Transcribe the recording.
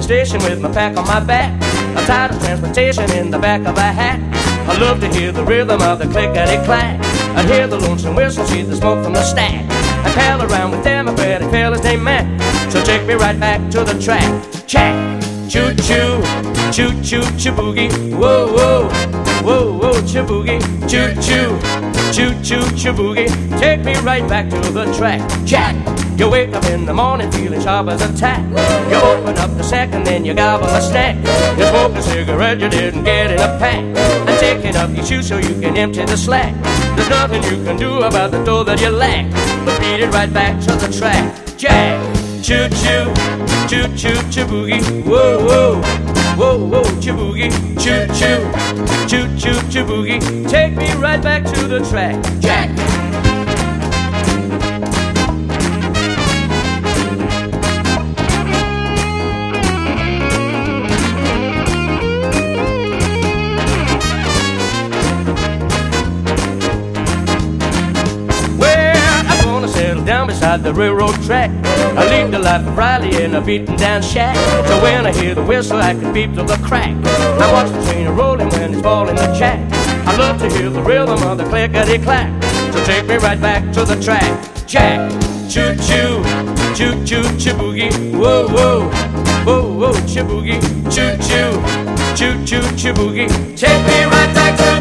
the station with my pack on my back. I'm tired of transportation in the back of a hat. I love to hear the rhythm of the clickety-clack. I hear the lonesome whistle, see the smoke from the stack. I pal around with Democratic fellas named Mac. So take me right back to the track. Check, choo-choo, choo-choo, choo-boogie. Whoa, whoa, whoa, whoa, choo-boogie. Choo-choo, choo-choo, choo-boogie. Take me right back to the track. Check. You wake up in the morning feeling sharp as a tack. You open up the sack and then you gobble a snack. You smoke a cigarette you didn't get in a pack. And taking up your shoes so you can empty the slack. There's nothing you can do about the dough that you lack, but beat it right back to the track. Jack, choo-choo, choo-choo, choo-boogie. Whoa, whoa, whoa, whoa, choo-boogie. Choo-choo, choo-choo, choo-boogie. Take me right back to the track. Jack. Down beside the railroad track, I lead the life of Riley in a beaten down shack. So when I hear the whistle, I can beat to the crack. I watch the train rolling when it's falling the jack. I love to hear the rhythm of the clickety-clack. So take me right back to the track. Jack, choo-choo, choo-choo, choo-boogie. Whoa, whoa, whoa, whoa, choo-boogie. Choo-choo, choo-choo, choo-boogie. Take me right back to